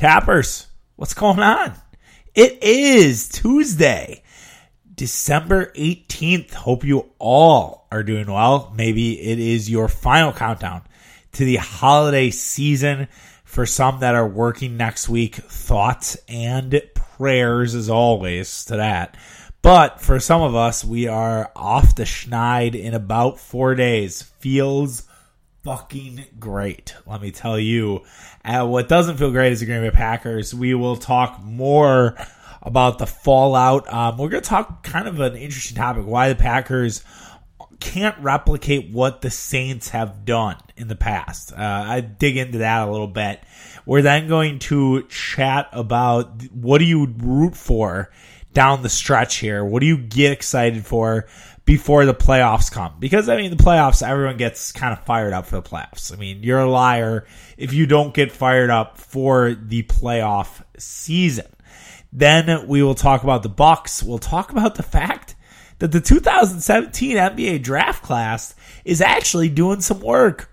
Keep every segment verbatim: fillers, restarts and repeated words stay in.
Tappers, what's going on? It is Tuesday, December eighteenth. Hope you all are doing well. Maybe it is your final countdown to the holiday season. For some that are working next week, thoughts and prayers as always to that. But for some of us, we are off the schneid in about four days. Feels fucking great, let me tell you. Uh, what doesn't feel great is the Green Bay Packers. We will talk more about the fallout. Um, we're going to talk kind of an interesting topic, why the Packers can't replicate what the Saints have done in the past. Uh, I dig into that a little bit. We're then going to chat about what do you root for down the stretch here? What do you get excited for before the playoffs come? Because, I mean, the playoffs, everyone gets kind of fired up for the playoffs. I mean, you're a liar if you don't get fired up for the playoff season. Then we will talk about the Bucs. We'll talk about the fact that the two thousand seventeen N B A draft class is actually doing some work.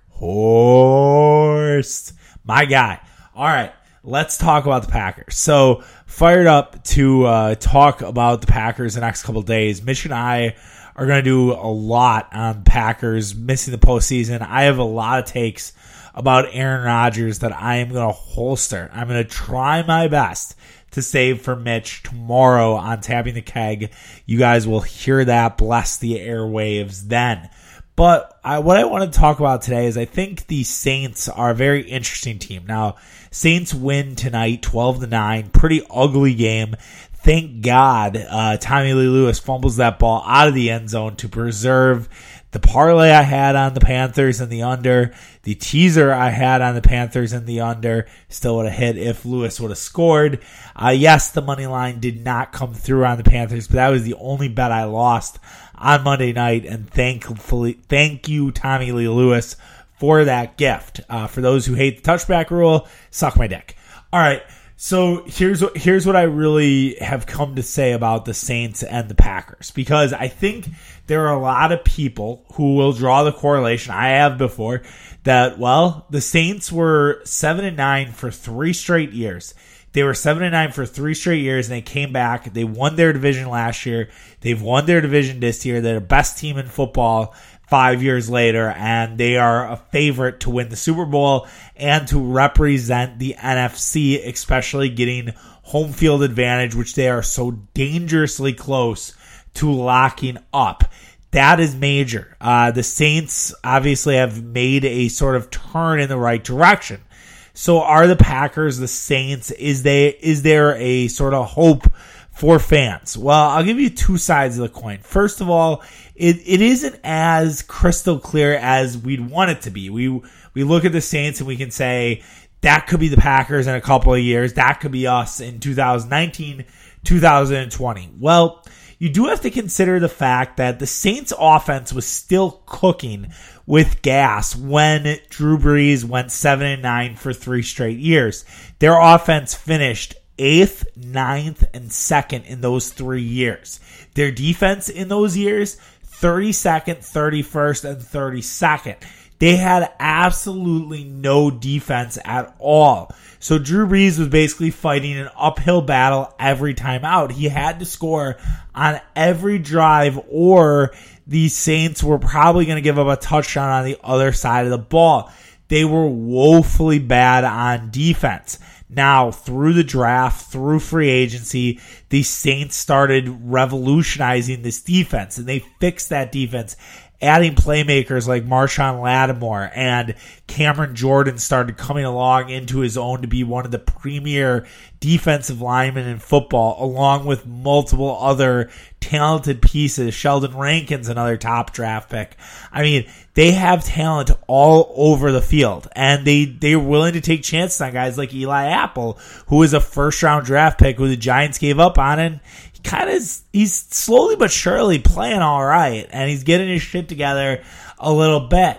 Horst, my guy. All right, let's talk about the Packers. So, fired up to uh, talk about the Packers the next couple of days. Mitch and I are going to do a lot on Packers missing the postseason. I have a lot of takes about Aaron Rodgers that I am going to holster. I'm going to try my best to save for Mitch tomorrow on Tapping the Keg. You guys will hear that. Bless the airwaves then. But I, what I want to talk about today is I think the Saints are a very interesting team. Now, Saints win tonight twelve to nine. Pretty ugly game. Thank God uh, Tommy Lee Lewis fumbles that ball out of the end zone to preserve the parlay I had on the Panthers and the under. The teaser I had on the Panthers and the under still would have hit if Lewis would have scored. Uh, yes, the money line did not come through on the Panthers, but that was the only bet I lost on Monday night. And thankfully, thank you, Tommy Lee Lewis, for that gift. Uh, for those who hate the touchback rule, suck my dick. All right. So here's what here's what I really have come to say about the Saints and the Packers, because I think there are a lot of people who will draw the correlation, I have before, that, well, the Saints were seven and nine for three straight years. They were seven and nine for three straight years, and they came back. They won their division last year. They've won their division this year. They're the best team in football five years later, and they are a favorite to win the Super Bowl and to represent the N F C, especially getting home field advantage, which they are so dangerously close to locking up. That is major. Uh, the Saints obviously have made a sort of turn in the right direction. So are the Packers the Saints? Is they is there a sort of hope for fans? Well, I'll give you two sides of the coin. First of all, it, it isn't as crystal clear as we'd want it to be. We we look at the Saints and we can say that could be the Packers in a couple of years. That could be us in two thousand nineteen, two thousand twenty. Well, you do have to consider the fact that the Saints offense was still cooking with gas when Drew Brees went seven and nine for three straight years. Their offense finished eighth, ninth, and second in those three years. Their defense in those years, thirty-second, thirty-first, and thirty-second. They had absolutely no defense at all. So Drew Brees was basically fighting an uphill battle every time out. He had to score on every drive, or the Saints were probably going to give up a touchdown on the other side of the ball. They were woefully bad on defense. Now, through the draft, through free agency, the Saints started revolutionizing this defense, and they fixed that defense, adding playmakers like Marshawn Lattimore, and Cameron Jordan started coming along into his own to be one of the premier defensive linemen in football, along with multiple other talented pieces. Sheldon Rankins, another top draft pick. I mean, they have talent all over the field, and they, they're willing to take chances on guys like Eli Apple, who is a first-round draft pick who the Giants gave up on, and kind of he's slowly but surely playing all right, and he's getting his shit together a little bit.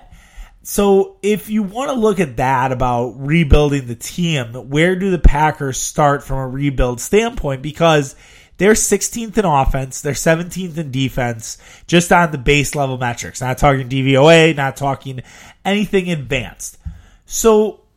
So if you want to look at that about rebuilding the team, where do the Packers start from a rebuild standpoint? Because they're sixteenth in offense, they're seventeenth in defense, just on the base level metrics. Not talking D V O A, not talking anything advanced. So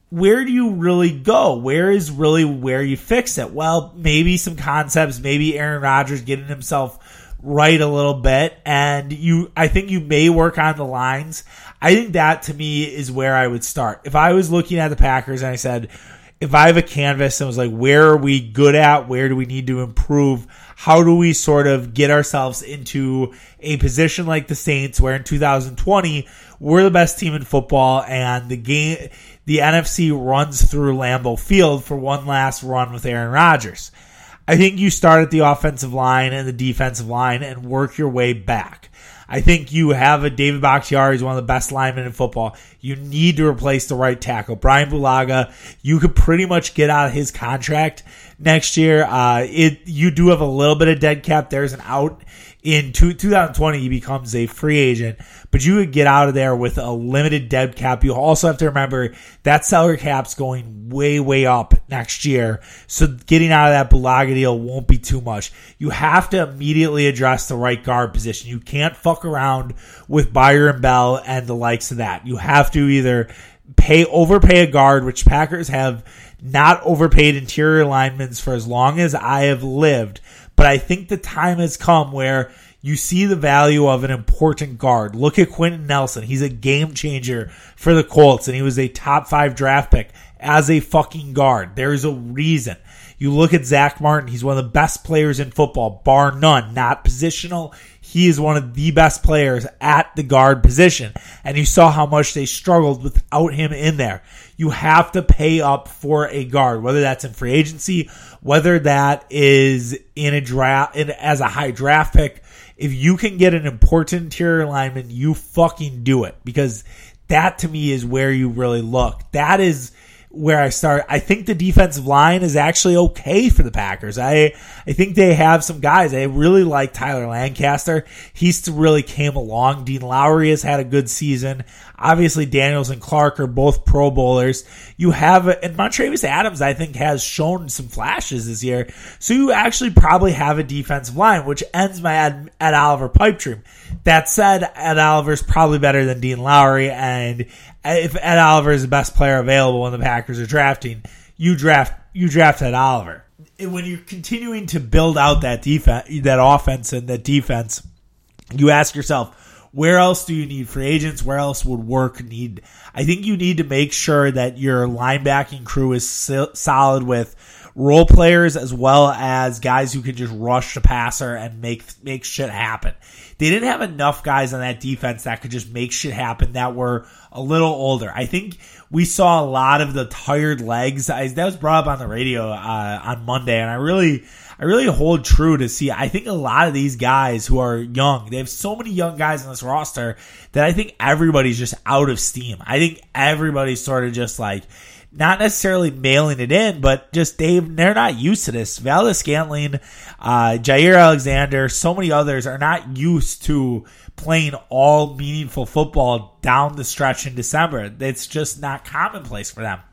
where do you really go? Where is really where you fix it? Well, maybe some concepts, maybe Aaron Rodgers getting himself right a little bit, and you, I think you may work on the lines. I think that to me is where I would start. If I was looking at the Packers and I said, if I have a canvas and was like, where are we good at? Where do we need to improve? How do we sort of get ourselves into a position like the Saints where in two thousand twenty, we're the best team in football and the game, the N F C runs through Lambeau Field for one last run with Aaron Rodgers? I think you start at the offensive line and the defensive line and work your way back. I think you have a David Bakhtiari, who's one of the best linemen in football. You need to replace the right tackle. Brian Bulaga, you could pretty much get out of his contract next year. Uh, it you do have a little bit of dead cap. There's an out. In two, twenty twenty, he becomes a free agent, but you would get out of there with a limited dead cap. You also have to remember that salary cap's going way, way up next year. So getting out of that Bulaga deal won't be too much. You have to immediately address the right guard position. You can't fuck around with Byron Bell and the likes of that. You have to either pay, overpay a guard, which Packers have not overpaid interior linemen for as long as I have lived. But I think the time has come where you see the value of an important guard. Look at Quentin Nelson. He's a game changer for the Colts, and he was a top five draft pick as a fucking guard. There's a reason. You look at Zach Martin. He's one of the best players in football, bar none. Not positional. He is one of the best players at the guard position. And you saw how much they struggled without him in there. You have to pay up for a guard, whether that's in free agency, whether that is in a draft, in, as a high draft pick. If you can get an important interior lineman, you fucking do it, because that to me is where you really look. That is where I start. I think the defensive line is actually okay for the Packers. I I think they have some guys. I really like Tyler Lancaster. He's really came along. Dean Lowry has had a good season. Obviously, Daniels and Clark are both Pro Bowlers. You have, and Montravius Adams, I think, has shown some flashes this year. So you actually probably have a defensive line, which ends my Ed, Ed Oliver pipe dream. That said, Ed Oliver is probably better than Dean Lowry, and if Ed Oliver is the best player available when the Packers are drafting, you draft you draft Ed Oliver. And when you're continuing to build out that defense, that offense and that defense, you ask yourself, where else do you need free agents? Where else would work need? I think you need to make sure that your linebacking crew is solid with role players as well as guys who can just rush the passer and make make shit happen. They didn't have enough guys on that defense that could just make shit happen that were a little older. I think we saw a lot of the tired legs. I, that was brought up on the radio uh, on Monday, and I really, I really hold true to see. I think a lot of these guys who are young, they have so many young guys on this roster that I think everybody's just out of steam. I think everybody's sort of just like, not necessarily mailing it in, but just they they're not used to this. Valdes-Scantling, uh, Jair Alexander, so many others are not used to playing all meaningful football down the stretch in December. It's just not commonplace for them.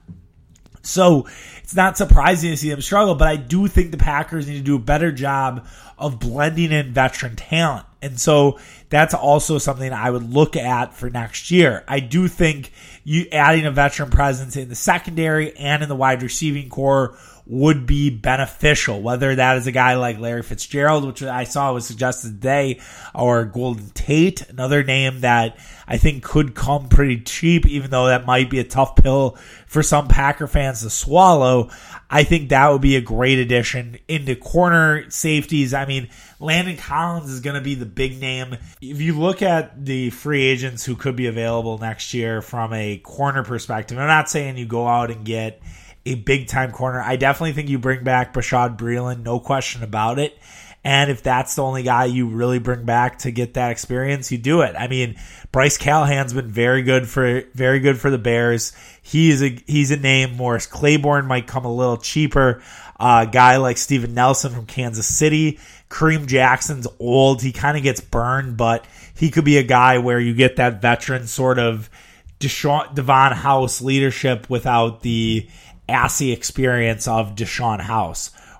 So it's not surprising to see them struggle, but I do think the Packers need to do a better job of blending in veteran talent. And so that's also something I would look at for next year. I do think you adding a veteran presence in the secondary and in the wide receiving core would be beneficial, whether that is a guy like Larry Fitzgerald, which I saw was suggested today, or Golden Tate, another name that I think could come pretty cheap, even though that might be a tough pill for some Packer fans to swallow. I think that would be a great addition into corner safeties. I mean, Landon Collins is going to be the big name. If you look at the free agents who could be available next year from a corner perspective, I'm not saying you go out and get a big-time corner. I definitely think you bring back Bashaud Breeland, no question about it. And if that's the only guy you really bring back to get that experience, you do it. I mean, Bryce Callahan's been very good for very good for the Bears. He is a he's a name. Morris Claiborne might come a little cheaper. A uh, guy like Steven Nelson from Kansas City. Kareem Jackson's old. He kind of gets burned, but he could be a guy where you get that veteran sort of Deshaun, Devon House leadership without the assy experience of Deshaun House.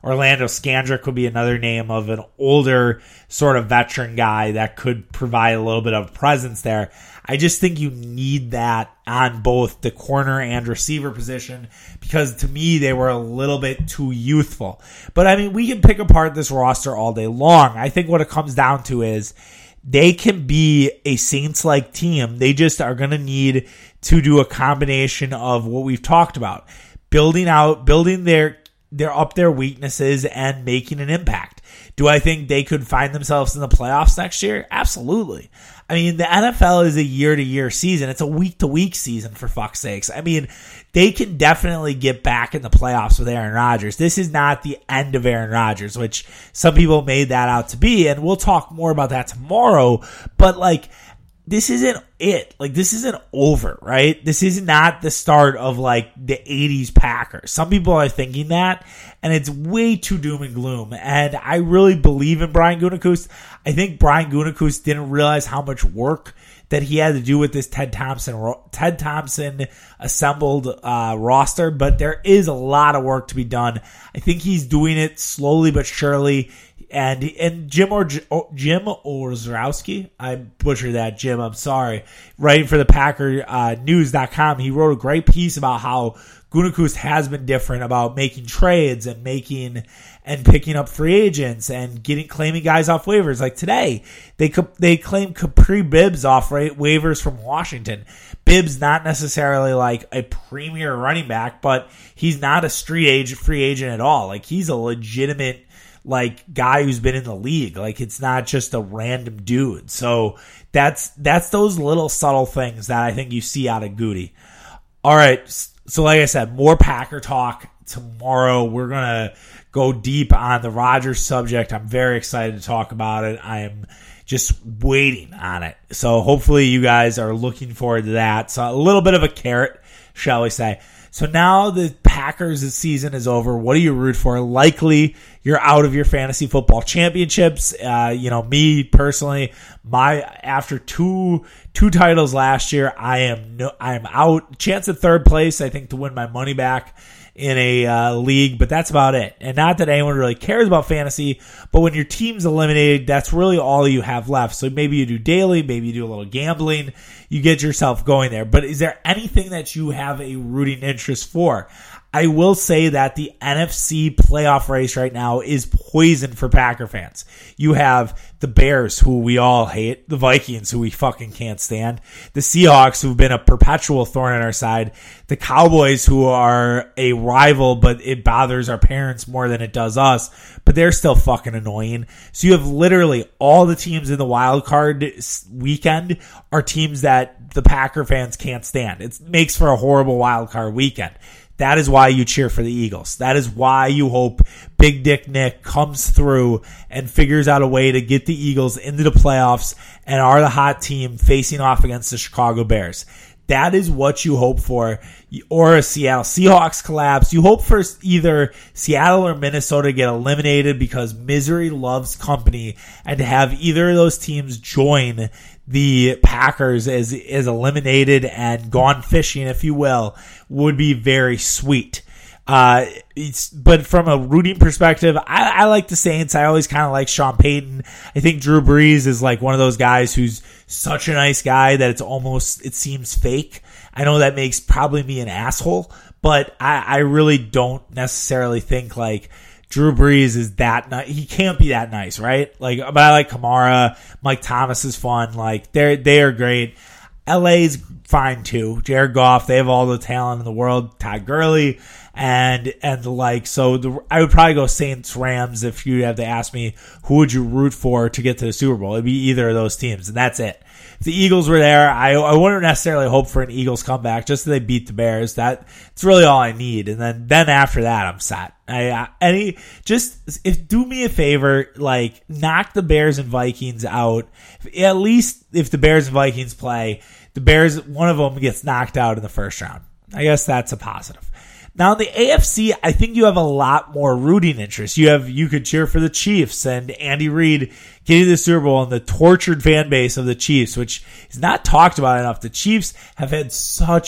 Orlando Scandrick would be another name of an older sort of veteran guy that could provide a little bit of presence there. I just think you need that on both the corner and receiver position because to me they were a little bit too youthful. But I mean, we can pick apart this roster all day long. I think what it comes down to is they can be a Saints-like team. They just are going to need to do a combination of what we've talked about. Building out, building their, their up their weaknesses and making an impact. Do I think they could find themselves in the playoffs next year? Absolutely. I mean, the N F L is a year-to-year season. It's a week-to-week season, for fuck's sakes. I mean, they can definitely get back in the playoffs with Aaron Rodgers. This is not the end of Aaron Rodgers, which some people made that out to be, and we'll talk more about that tomorrow. But, like, this isn't it. Like, this isn't over, right? This is not the start of, like, the eighties Packers. Some people are thinking that, and it's way too doom and gloom. And I really believe in Brian Gutekunst. I think Brian Gutekunst didn't realize how much work that he had to do with this Ted Thompson Ted Thompson assembled uh, roster, but there is a lot of work to be done. I think he's doing it slowly but surely. And and Jim or Jim Orzrowski, I butchered that, Jim, I'm sorry, writing for the Packer uh, News dot com, he wrote a great piece about how Gutekunst has been different about making trades and making and picking up free agents and getting claiming guys off waivers. Like today, they they claim Capri Bibbs off waivers from Washington. Bibbs not necessarily like a premier running back, but he's not a street agent, free agent at all. Like he's a legitimate like guy who's been in the league. Like it's not just a random dude. So that's that's those little subtle things that I think you see out of Goody. All right. So like I said, more Packer talk tomorrow. We're going to go deep on the Rodgers subject. I'm very excited to talk about it. I am just waiting on it. So hopefully you guys are looking forward to that. So a little bit of a carrot, shall we say. So now the Packers' season is over. What do you root for? Likely you're out of your fantasy football championships. Uh, you know, me personally, my after two two titles last year, I am no, I am out. Chance at third place, I think, to win my money back in a uh, league, but that's about it. And not that anyone really cares about fantasy, but when your team's eliminated, that's really all you have left. So maybe you do daily, maybe you do a little gambling, you get yourself going there. But is there anything that you have a rooting interest for? I will say that the N F C playoff race right now is poison for Packer fans. You have the Bears, who we all hate, the Vikings, who we fucking can't stand, the Seahawks, who've been a perpetual thorn in our side, the Cowboys, who are a rival, but it bothers our parents more than it does us, but they're still fucking annoying. So you have literally all the teams in the wild card weekend are teams that the Packer fans can't stand. It makes for a horrible wild card weekend. That is why you cheer for the Eagles. That is why you hope Big Dick Nick comes through and figures out a way to get the Eagles into the playoffs and are the hot team facing off against the Chicago Bears. That is what you hope for. Or a Seattle Seahawks collapse. You hope for either Seattle or Minnesota get eliminated because misery loves company, and to have either of those teams join the Packers as is eliminated and gone fishing, if you will, would be very sweet. Uh, it's, but from a rooting perspective, I, I like the Saints. I always kind of like Sean Payton. I think Drew Brees is like one of those guys who's such a nice guy that it's almost, it seems fake. I know that makes probably me an asshole, but I, I really don't necessarily think like Drew Brees is that nice. He can't be that nice, right? Like, but I like Kamara. Mike Thomas is fun. Like, they're, they are great. L A's fine too. Jared Goff, they have all the talent in the world. Todd Gurley and, and the like. So the, I would probably go Saints Rams if you have to ask me who would you root for to get to the Super Bowl. It'd be either of those teams, and that's it. If the Eagles were there, I, I wouldn't necessarily hope for an Eagles comeback, just so they beat the Bears. That, it's really all I need. And then, then after that, I'm set. I, I, any, just, if, do me a favor, like, knock the Bears and Vikings out. At least if the Bears and Vikings play, the Bears, one of them gets knocked out in the first round. I guess that's a positive. Now in the A F C, I think you have a lot more rooting interest. You have, you could cheer for the Chiefs and Andy Reid getting the Super Bowl and the tortured fan base of the Chiefs, which is not talked about enough. The Chiefs have had such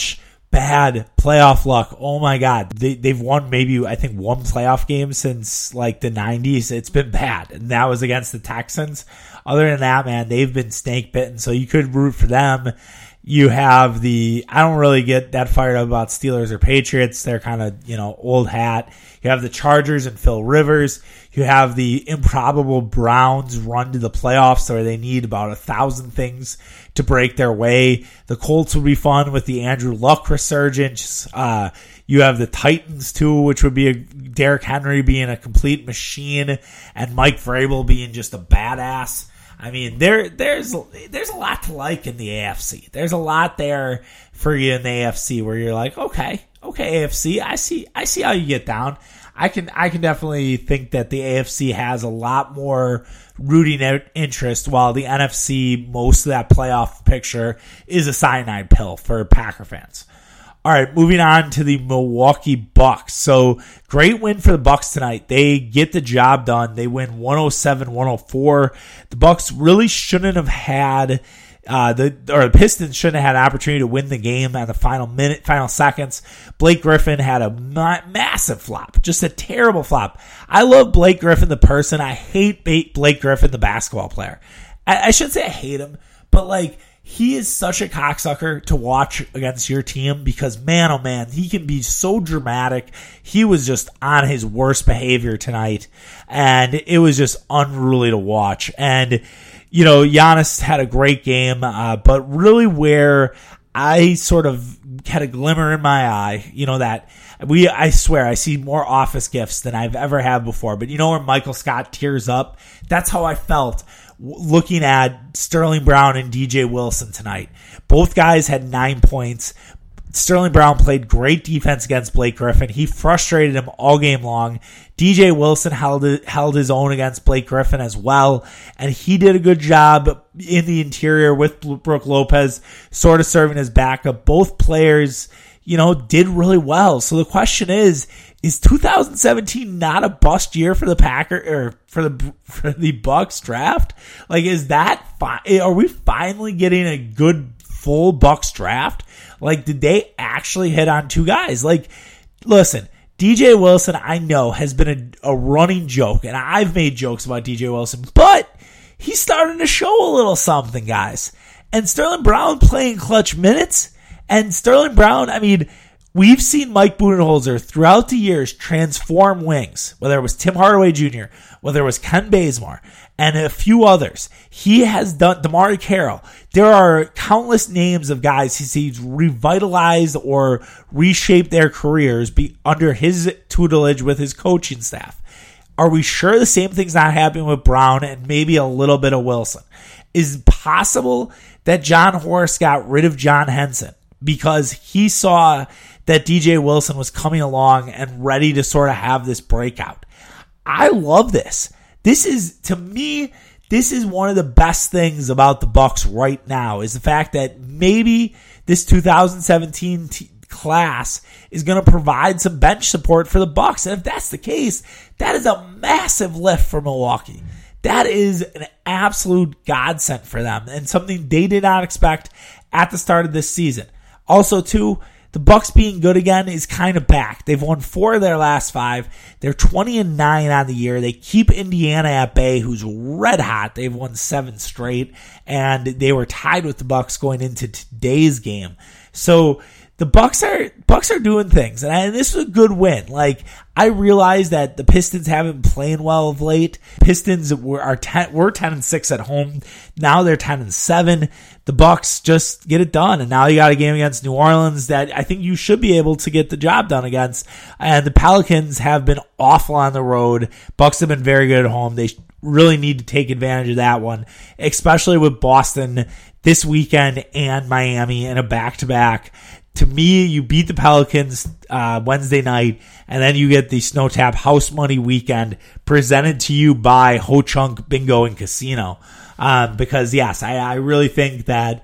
bad playoff luck. Oh my God. They, they've won maybe, I think, one playoff game since like the nineties. It's been bad. And that was against the Texans. Other than that, man, they've been snake bitten. So you could root for them. You have the, I don't really get that fired up about Steelers or Patriots. They're kind of, you know, old hat. You have the Chargers and Phil Rivers. You have the improbable Browns run to the playoffs where they need about a thousand things to break their way. The Colts would be fun with the Andrew Luck resurgence. Uh, you have the Titans too, which would be a Derrick Henry being a complete machine and Mike Vrabel being just a badass. I mean, there, there's, there's a lot to like in the A F C. There's a lot there for you in the A F C where you're like, okay, okay, A F C, I see, I see how you get down. I can, I can definitely think that the A F C has a lot more rooting interest, while the N F C, most of that playoff picture is a cyanide pill for Packer fans. All right, moving on to the Milwaukee Bucks. So great win for the Bucks tonight. They get the job done. They win one oh seven one oh four. The Bucks really shouldn't have had uh, the or the Pistons shouldn't have had an opportunity to win the game at the final minute, final seconds. Blake Griffin had a ma- massive flop, just a terrible flop. I love Blake Griffin the person. I hate Blake Griffin the basketball player. I, I shouldn't say I hate him, but like. He is such a cocksucker to watch against your team because, man, oh, man, he can be so dramatic. He was just on his worst behavior tonight, and it was just unruly to watch. And, you know, Giannis had a great game, uh, but really where I sort of had a glimmer in my eye, you know, that we, I swear, I see more office gifts than I've ever had before. But you know where Michael Scott tears up? That's how I felt looking at Sterling Brown and D J Wilson tonight. Both guys had nine points. Sterling Brown played great defense against Blake Griffin. He frustrated him all game long. D J Wilson held held his own against Blake Griffin as well, and he did a good job in the interior with Brook Lopez sort of serving as backup. Both players, you know, did really well. So the question is, is two thousand seventeen not a bust year for the Packer or for the for the Bucks draft? Like, is that fi- are we finally getting a good full Bucks draft? Like, did they actually hit on two guys? Like, listen, D J Wilson, I know, has been a, a running joke, and I've made jokes about D J Wilson, but he's starting to show a little something, guys. And Sterling Brown playing clutch minutes, and Sterling Brown, I mean, we've seen Mike Budenholzer throughout the years transform wings, whether it was Tim Hardaway Junior, whether it was Ken Bazemore, and a few others. He has done, Damari Carroll. There are countless names of guys he's revitalized or reshaped their careers be under his tutelage with his coaching staff. Are we sure the same thing's not happening with Brown and maybe a little bit of Wilson? Is it possible that John Horst got rid of John Henson because he saw that D J Wilson was coming along and ready to sort of have this breakout? I love this. This is, to me, this is one of the best things about the Bucks right now, is the fact that maybe this two thousand seventeen t- class is going to provide some bench support for the Bucks. And if that's the case, that is a massive lift for Milwaukee. That is an absolute godsend for them and something they did not expect at the start of this season. Also, too, the Bucks being good again is kind of back. They've won four of their last five. They're twenty and nine on the year. They keep Indiana at bay, who's red hot. They've won seven straight, and they were tied with the Bucks going into today's game. So the Bucks are Bucks are doing things, and, I, and this was a good win. Like, I realize that the Pistons haven't been playing well of late. Pistons were are ten, were ten and six at home. Now they're ten and seven. The Bucks just get it done, and now you got a game against New Orleans that I think you should be able to get the job done against. And the Pelicans have been awful on the road. Bucks have been very good at home. They really need to take advantage of that one, especially with Boston this weekend and Miami in a back-to-back. To me, you beat the Pelicans uh, Wednesday night, and then you get the Snow Tap House Money weekend presented to you by Ho Chunk Bingo and Casino. Um, because, yes, I, I really think that,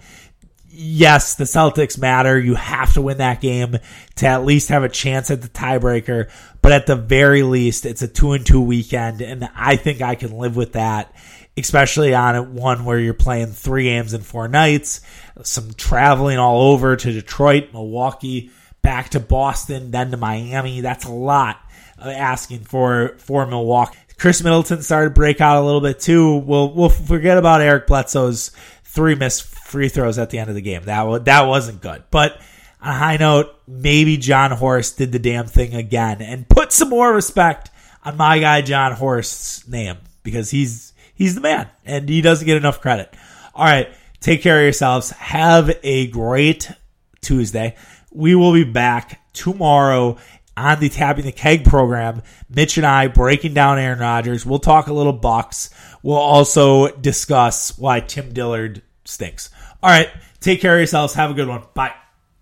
yes, the Celtics matter. You have to win that game to at least have a chance at the tiebreaker. but at the very least, it's a two and two weekend, and I think I can live with that, especially on one where you're playing three games in four nights, some traveling all over to Detroit, Milwaukee, back to Boston, then to Miami. That's a lot of asking for for Milwaukee. Chris Middleton started to break out a little bit too. We'll we'll forget about Eric Bledsoe's three missed free throws at the end of the game. That was, that wasn't good. But on a high note, maybe John Horst did the damn thing again and put some more respect on my guy John Horst's name, because he's he's the man and he doesn't get enough credit. All right, take care of yourselves. Have a great Tuesday. We will be back tomorrow on the Tapping the Keg program. Mitch and I breaking down Aaron Rodgers. We'll talk a little Bucks. We'll also discuss why Tim Dillard stinks. All right, take care of yourselves. Have a good one. Bye.